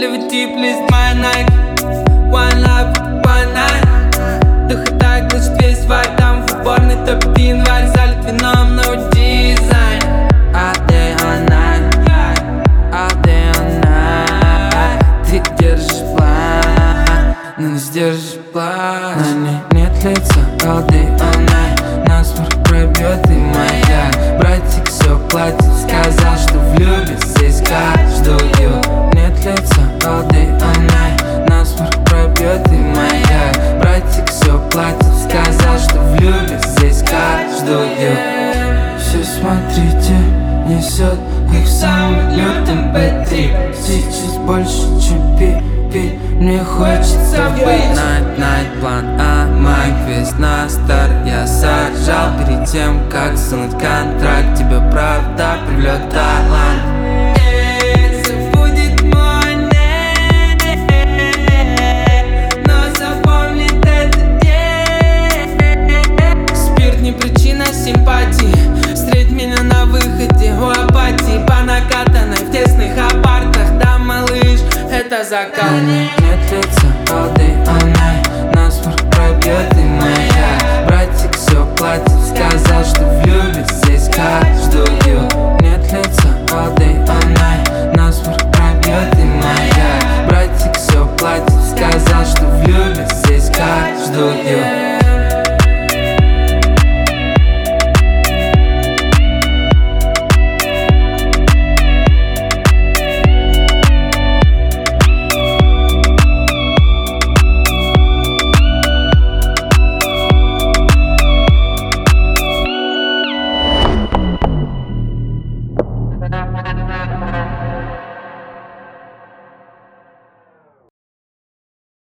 Levity, please, my Nike. One love, one night. Духота глушит весь вайб. Там в уборной топит январь. Залит вином, no design. All day, all night. All day, all night. Ты держишь план, но не сдержишь план. На ней нет лица. All day, all night. Насморк пробьет, и моя братик все платит. Сказал, что влюбит здесь каждую. Нет лица. All day, all night. Насморк пробьет, и моя братик все платит. Сказал, что влюбит здесь каждую. Все смотрите, несет их самым лютым бэт-трип. Сейчас больше, чем пить, мне хочется быть. Night, план А, мой квест на старт. Я сажал перед тем, как сунуть контракт. Тебе правда привлет талант. Забудет мой нейм, но запомнит этот день. Спирт не причина симпатии. Встреть меня на выходе у апатии. По накатанной в тесных апартах. Да, малыш, это закат. Нет лица, all day, all night. Насморк пробьет, и моя братик все платит. Сказал, что влюбит здесь каждую. Нет лица, all day, all night. Насморк пробьет, и моя братик все платит. Сказал, что влюбит здесь каждую. Thank you.